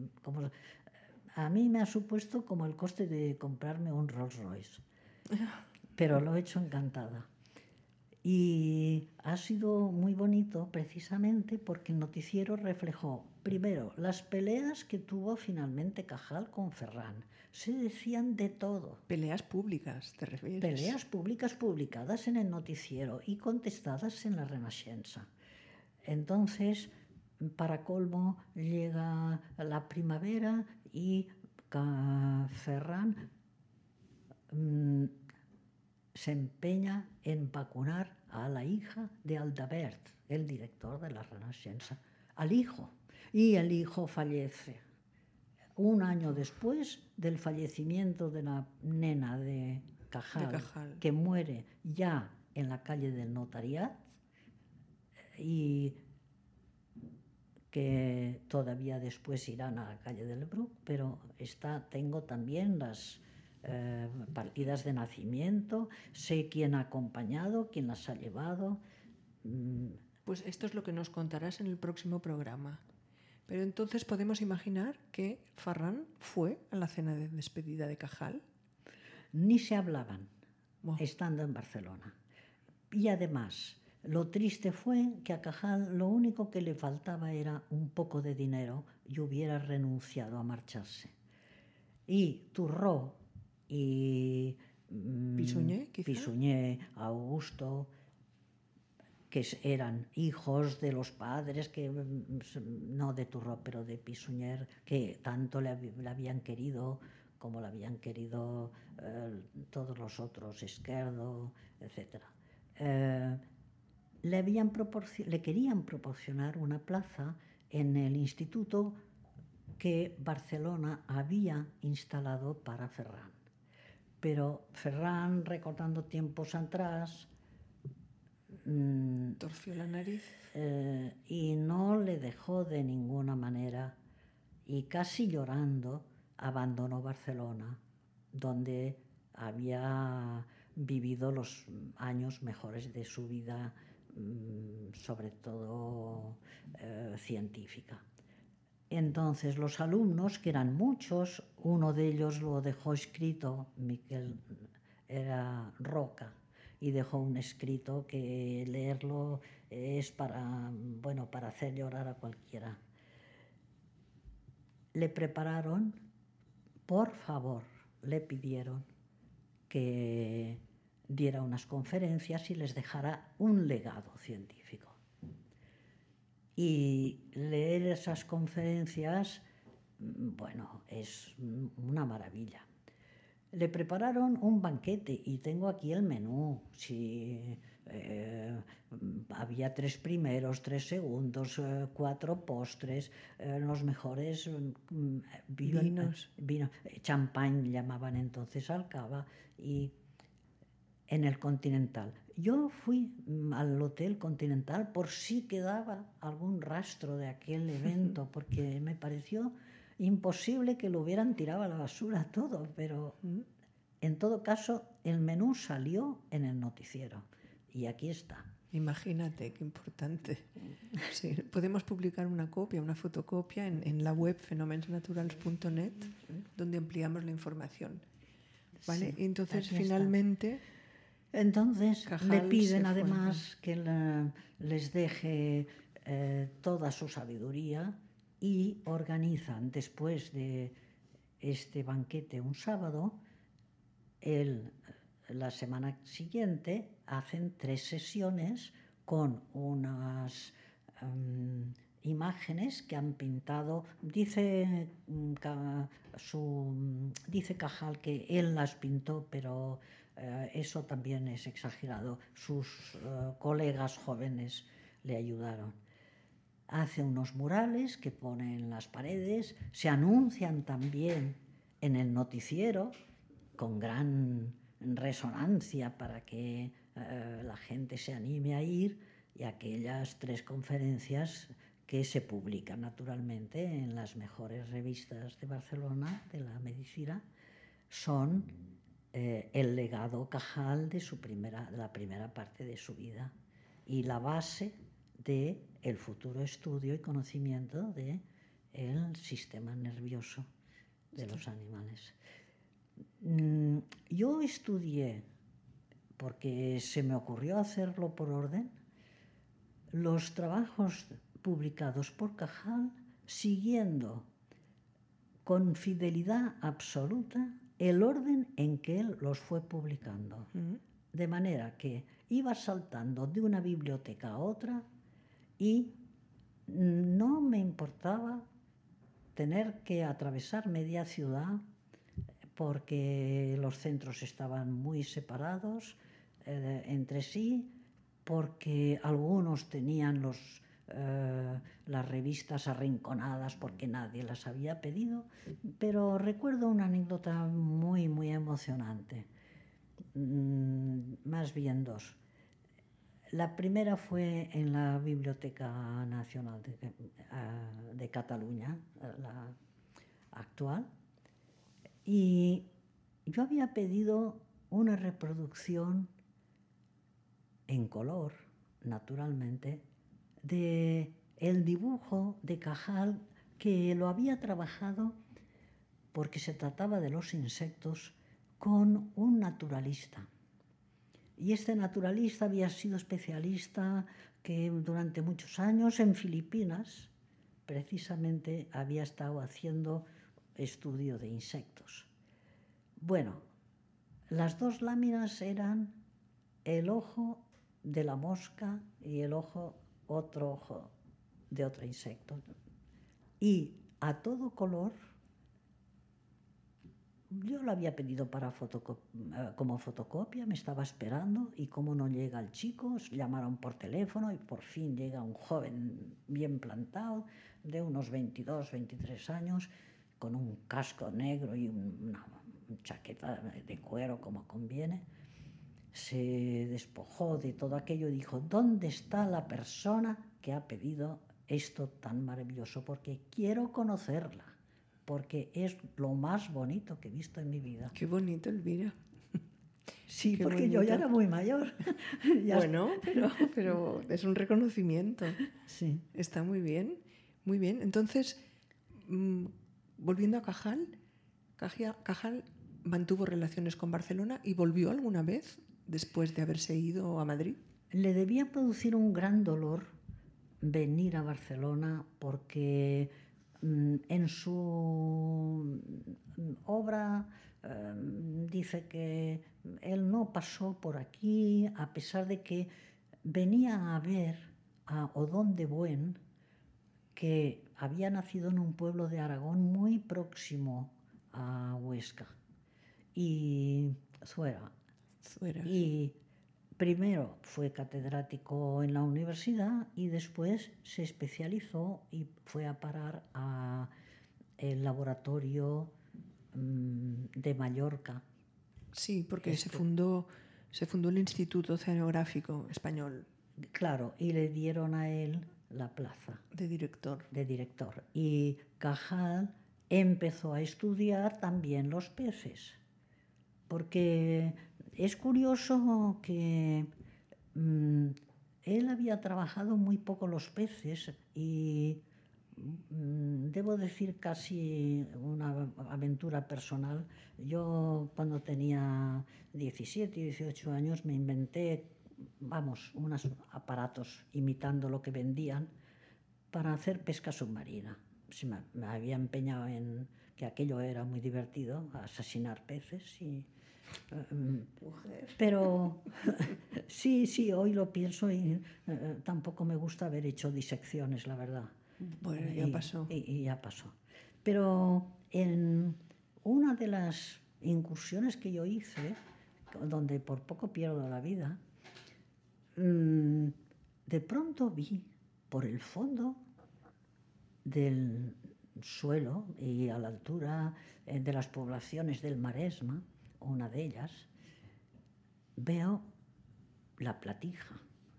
[SPEAKER 2] a mí me ha supuesto como el coste de comprarme un Rolls Royce, pero lo he hecho encantada. Y ha sido muy bonito precisamente porque el noticiero reflejó, primero, las peleas que tuvo finalmente Cajal con Ferran. Se decían de todo.
[SPEAKER 1] Peleas públicas, ¿te refieres?
[SPEAKER 2] Peleas públicas publicadas en el noticiero y contestadas en la Renascença. Entonces, para colmo, llega la primavera y Ferran se empeña en vacunar a la hija de Aldabert, el director de la Renascença, al hijo. Y el hijo fallece. Un año después del fallecimiento de la nena de Cajal, que muere ya en la calle del Notariat, y que todavía después irán a la calle del Bruc, pero tengo también las partidas de nacimiento, sé quién ha acompañado, quién las ha llevado.
[SPEAKER 1] Pues esto es lo que nos contarás en el próximo programa. Pero entonces podemos imaginar que Ferran fue a la cena de despedida de Cajal.
[SPEAKER 2] Ni se hablaban, estando en Barcelona. Y además, lo triste fue que a Cajal lo único que le faltaba era un poco de dinero y hubiera renunciado a marcharse. Y Turró y Pissuñé, Augusto, que eran hijos de los padres, no de Turró, pero de Pissuñer, que tanto le habían querido como le habían querido todos los otros, Esquerdo, etc. Le querían proporcionar una plaza en el instituto que Barcelona había instalado para Ferran. Pero Ferran, recordando tiempos atrás,
[SPEAKER 1] Torció la nariz.
[SPEAKER 2] Y no le dejó de ninguna manera, y casi llorando abandonó Barcelona, donde había vivido los años mejores de su vida, sobre todo científica. Entonces los alumnos, que eran muchos, uno de ellos lo dejó escrito, Miquel era Roca, y dejó un escrito que leerlo es para hacer llorar a cualquiera. Le prepararon, por favor, le pidieron que diera unas conferencias y les dejara un legado científico. Y leer esas conferencias, es una maravilla. Le prepararon un banquete y tengo aquí el menú. Había 3 primeros, 3 segundos, 4 postres, los mejores
[SPEAKER 1] Vinos.
[SPEAKER 2] champán llamaban entonces al cava, y en el Continental. Yo fui al Hotel Continental por si quedaba algún rastro de aquel evento, porque me pareció imposible que lo hubieran tirado a la basura todo, pero en todo caso el menú salió en el noticiero y aquí está.
[SPEAKER 1] Imagínate, qué importante. Sí, podemos publicar una fotocopia en la web fenomensnaturals.net, donde ampliamos la información. ¿Vale?
[SPEAKER 2] Sí,
[SPEAKER 1] y entonces
[SPEAKER 2] finalmente... Entonces le piden además que les deje toda su sabiduría, y organizan después de este banquete un sábado, la semana siguiente hacen 3 sesiones con unas imágenes que han pintado. Dice Cajal que él las pintó, pero eso también es exagerado. Sus colegas jóvenes le ayudaron. Hace unos murales que pone en las paredes, se anuncian también en el noticiero con gran resonancia para que la gente se anime a ir, y aquellas 3 conferencias que se publican naturalmente en las mejores revistas de Barcelona de la medicina son el legado Cajal de la primera parte de su vida y la base del futuro estudio y conocimiento del sistema nervioso de los animales. Yo estudié, porque se me ocurrió hacerlo por orden, los trabajos publicados por Cajal siguiendo con fidelidad absoluta el orden en que él los fue publicando. De manera que iba saltando de una biblioteca a otra y no me importaba tener que atravesar media ciudad, porque los centros estaban muy separados entre sí, porque algunos tenían las revistas arrinconadas porque nadie las había pedido. Pero recuerdo una anécdota muy, muy emocionante, más bien 2. La primera fue en la Biblioteca Nacional de Cataluña, la actual, y yo había pedido una reproducción en color, naturalmente, de el dibujo de Cajal, que lo había trabajado, porque se trataba de los insectos, con un naturalista. Y este naturalista había sido especialista que durante muchos años en Filipinas precisamente había estado haciendo estudio de insectos. Bueno, las 2 láminas eran el ojo de la mosca y otro ojo de otro insecto. Y a todo color. Yo lo había pedido como fotocopia, me estaba esperando, y como no llega el chico, llamaron por teléfono y por fin llega un joven bien plantado, de unos 22, 23 años, con un casco negro y una chaqueta de cuero como conviene. se despojó de todo aquello y dijo, ¿dónde está la persona que ha pedido esto tan maravilloso? Porque quiero conocerla, porque es lo más bonito que he visto en mi vida.
[SPEAKER 1] Qué bonito, Elvira.
[SPEAKER 2] Sí,
[SPEAKER 1] Qué
[SPEAKER 2] porque yo ya
[SPEAKER 1] bonito.
[SPEAKER 2] era muy mayor. Ya
[SPEAKER 1] Bueno, pero es un reconocimiento.
[SPEAKER 2] sí.
[SPEAKER 1] Está muy bien, muy bien. Entonces, volviendo a Cajal, Cajal mantuvo relaciones con Barcelona y volvió alguna vez después de haberse ido a Madrid.
[SPEAKER 2] Le debía producir un gran dolor venir a Barcelona porque en su obra dice que él no pasó por aquí, a pesar de que venía a ver a Odón de Buen, que había nacido en un pueblo de Aragón muy próximo a Huesca, y Zuera.
[SPEAKER 1] Fuera, sí.
[SPEAKER 2] Y primero fue catedrático en la universidad y después se especializó y fue a parar al laboratorio de Mallorca.
[SPEAKER 1] Sí, porque se fundó el Instituto Oceanográfico Español
[SPEAKER 2] Claro, y le dieron a él la plaza
[SPEAKER 1] de director.
[SPEAKER 2] de director. Y Cajal empezó a estudiar también los peces, porque es curioso que él había trabajado muy poco los peces y debo decir casi una aventura personal. Yo cuando tenía 17, 18 años me inventé, unos aparatos imitando lo que vendían para hacer pesca submarina. Me había empeñado en que aquello era muy divertido, asesinar peces y... Pero sí, hoy lo pienso y tampoco me gusta haber hecho disecciones, la verdad.
[SPEAKER 1] Bueno, ya pasó.
[SPEAKER 2] Y ya pasó. Pero en una de las incursiones que yo hice, donde por poco pierdo la vida, de pronto vi por el fondo del suelo y a la altura de las poblaciones del Maresma, una de ellas, veo la platija.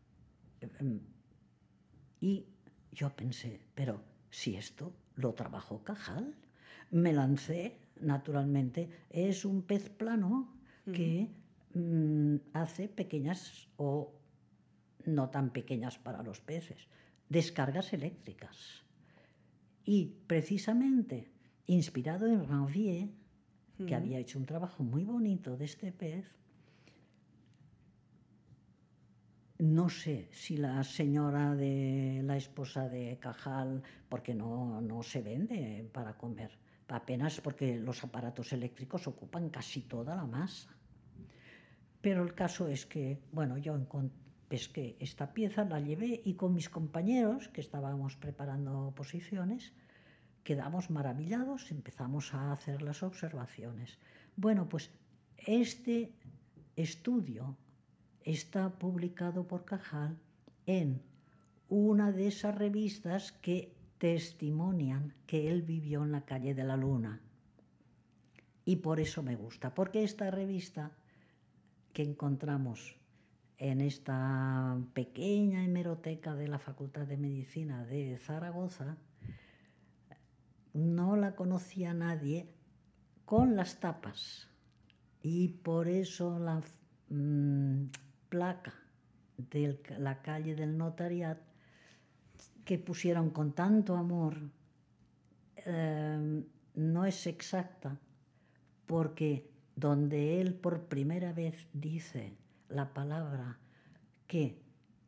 [SPEAKER 2] Y yo pensé, pero si esto lo trabajó Cajal, me lancé, naturalmente, es un pez plano que hace pequeñas o no tan pequeñas para los peces, descargas eléctricas. Y precisamente, inspirado en Ranvier, que había hecho un trabajo muy bonito de este pez, no sé si la señora de la esposa de Cajal, porque no se vende para comer, apenas porque los aparatos eléctricos ocupan casi toda la masa. Pero el caso es que, bueno, yo pesqué esta pieza, la llevé y con mis compañeros, que estábamos preparando posiciones, quedamos maravillados, empezamos a hacer las observaciones. Bueno, pues este estudio está publicado por Cajal en una de esas revistas que testimonian que él vivió en la calle de la Luna. Y por eso me gusta, porque esta revista que encontramos en esta pequeña hemeroteca de la Facultad de Medicina de Zaragoza, no la conocía nadie con las tapas. Y por eso la placa de la calle del Notariat, que pusieron con tanto amor, no es exacta, porque donde él por primera vez dice la palabra que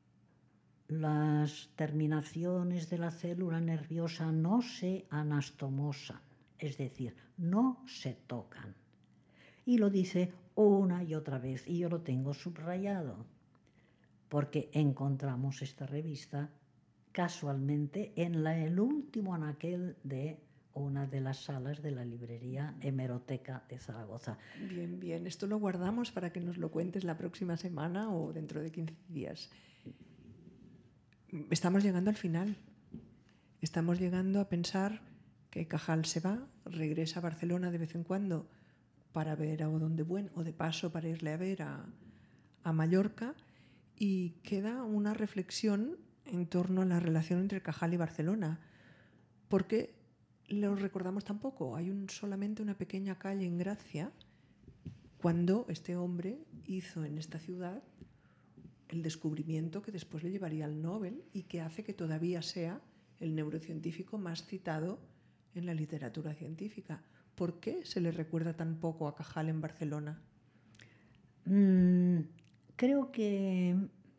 [SPEAKER 2] las terminaciones de la célula nerviosa no se anastomosan, es decir, no se tocan. Y lo dice una y otra vez, y yo lo tengo subrayado, porque encontramos esta revista casualmente en el último anaquel de una de las salas de la librería Hemeroteca de Zaragoza.
[SPEAKER 1] Bien, bien. Esto lo guardamos para que nos lo cuentes la próxima semana o dentro de 15 días. Estamos llegando al final. Estamos llegando a pensar que Cajal se va, regresa a Barcelona de vez en cuando para ver a Odón de Buen o de paso para irle a ver a Mallorca y queda una reflexión en torno a la relación entre Cajal y Barcelona. ¿Por qué lo recordamos tan poco? Hay solamente una pequeña calle en Gracia cuando este hombre hizo en esta ciudad el descubrimiento que después le llevaría al Nobel y que hace que todavía sea el neurocientífico más citado en la literatura científica. ¿Por qué se le recuerda tan poco a Cajal en Barcelona?
[SPEAKER 2] Creo que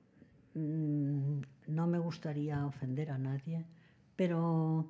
[SPEAKER 2] no me gustaría ofender a nadie, pero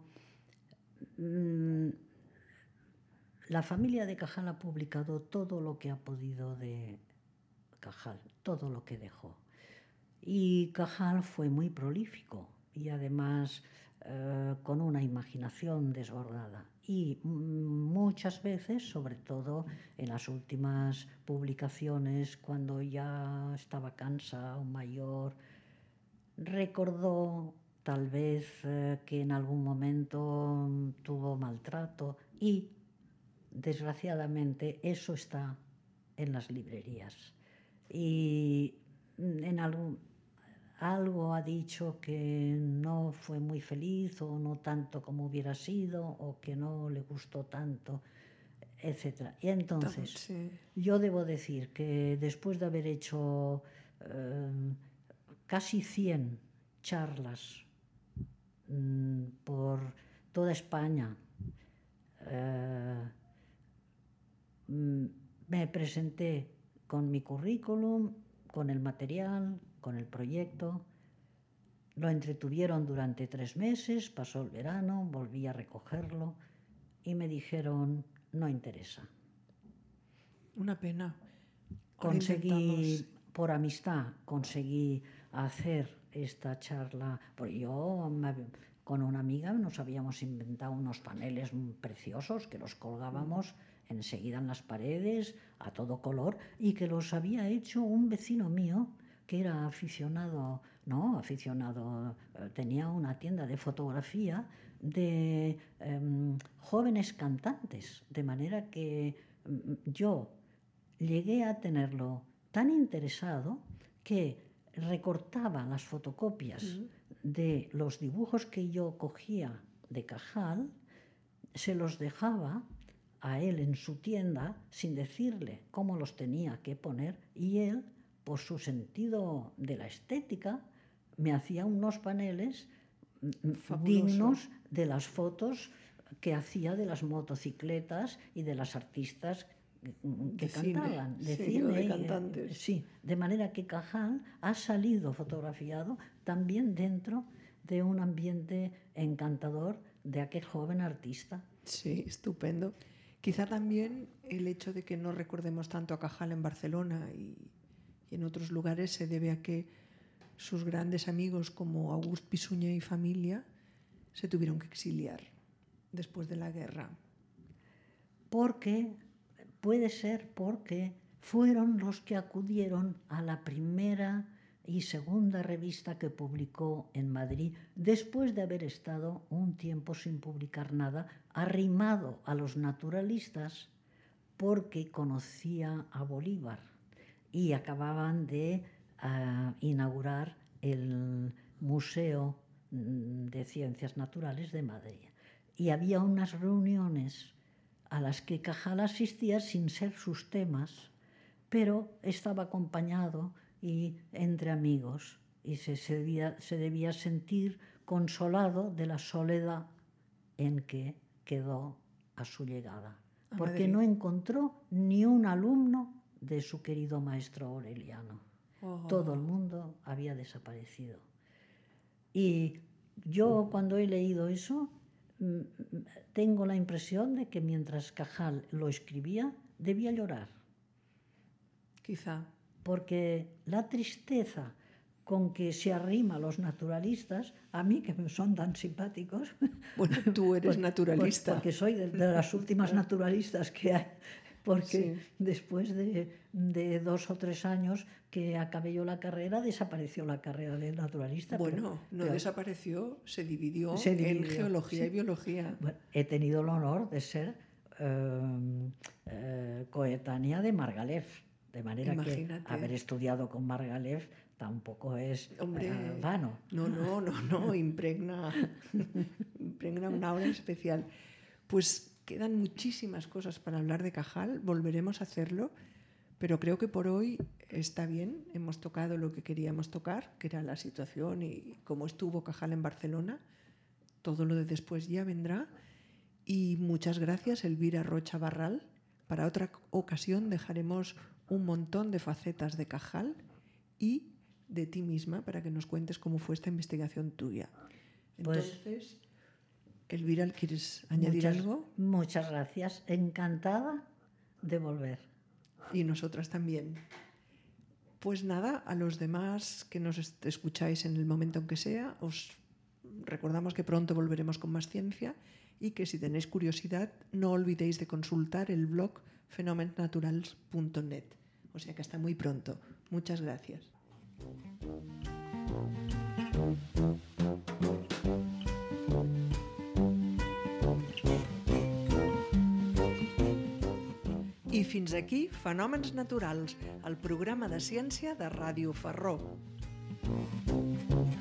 [SPEAKER 2] la familia de Cajal ha publicado todo lo que ha podido de Cajal, todo lo que dejó. Y Cajal fue muy prolífico y además con una imaginación desbordada. Y muchas veces, sobre todo en las últimas publicaciones, cuando ya estaba cansado, mayor, recordó tal vez que en algún momento tuvo maltrato y, desgraciadamente, eso está en las librerías. Y en algo ha dicho que no fue muy feliz o no tanto como hubiera sido o que no le gustó tanto, etc. Y entonces,
[SPEAKER 1] Sí.
[SPEAKER 2] yo debo decir que después de haber hecho casi 100 charlas por toda España, me presenté con mi currículum, con el material, con el proyecto. Lo entretuvieron durante 3 meses, pasó el verano, volví a recogerlo y me dijeron, no interesa.
[SPEAKER 1] Una pena.
[SPEAKER 2] Conseguí, por amistad, conseguí hacer esta charla, porque yo con una amiga nos habíamos inventado unos paneles preciosos que los colgábamos enseguida en las paredes a todo color y que los había hecho un vecino mío que era aficionado, tenía una tienda de fotografía de jóvenes cantantes, de manera que yo llegué a tenerlo tan interesado que recortaba las fotocopias de los dibujos que yo cogía de Cajal, se los dejaba a él en su tienda sin decirle cómo los tenía que poner y él, por su sentido de la estética, me hacía unos paneles dignos de las fotos que hacía de las motocicletas y de las artistas que cantaban,
[SPEAKER 1] de cine, de cantantes.
[SPEAKER 2] Sí, de manera que Cajal ha salido fotografiado también dentro de un ambiente encantador de aquel joven artista.
[SPEAKER 1] Sí, estupendo. Quizá también el hecho de que no recordemos tanto a Cajal en Barcelona y en otros lugares se debe a que sus grandes amigos como August Pisuña y familia se tuvieron que exiliar después de la guerra.
[SPEAKER 2] Puede ser porque fueron los que acudieron a la primera y segunda revista que publicó en Madrid, después de haber estado un tiempo sin publicar nada, arrimado a los naturalistas porque conocía a Bolívar y acababan de inaugurar el Museo de Ciencias Naturales de Madrid. Y había unas reuniones a las que Cajal asistía sin ser sus temas, pero estaba acompañado y entre amigos, y se debía sentir consolado de la soledad en que quedó a su llegada, porque no encontró ni un alumno de su querido maestro Aureliano. Todo el mundo había desaparecido. Y yo, cuando he leído eso, tengo la impresión de que mientras Cajal lo escribía, debía llorar.
[SPEAKER 1] Quizá.
[SPEAKER 2] Porque la tristeza con que se arrima a los naturalistas, a mí que me son tan simpáticos.
[SPEAKER 1] Bueno, tú eres naturalista.
[SPEAKER 2] Porque soy de las últimas naturalistas que hay. Porque después de 2 o 3 años que acabé yo la carrera, desapareció la carrera de naturalista.
[SPEAKER 1] Bueno, no desapareció, se dividió en geología y biología.
[SPEAKER 2] Bueno, he tenido el honor de ser coetánea de Margalef. De manera
[SPEAKER 1] Imagínate.
[SPEAKER 2] que haber estudiado con Margalef tampoco es vano.
[SPEAKER 1] No, impregna una aura especial. Pues quedan muchísimas cosas para hablar de Cajal, volveremos a hacerlo, pero creo que por hoy está bien, hemos tocado lo que queríamos tocar, que era la situación y cómo estuvo Cajal en Barcelona, todo lo de después ya vendrá, y muchas gracias Elvira Rocha Barral. Para otra ocasión dejaremos un montón de facetas de Cajal y de ti misma para que nos cuentes cómo fue esta investigación tuya. Entonces, Elvira, ¿quieres añadir algo?
[SPEAKER 2] Muchas gracias, encantada de volver.
[SPEAKER 1] Y nosotras también. Pues nada, a los demás que nos escucháis en el momento en que sea, os recordamos que pronto volveremos con más ciencia y que si tenéis curiosidad no olvidéis de consultar el blog fenomennaturals.net. O sea que hasta muy pronto. Muchas gracias. I fins aquí Fenòmens Naturals, el programa de ciència de Ràdio Ferró.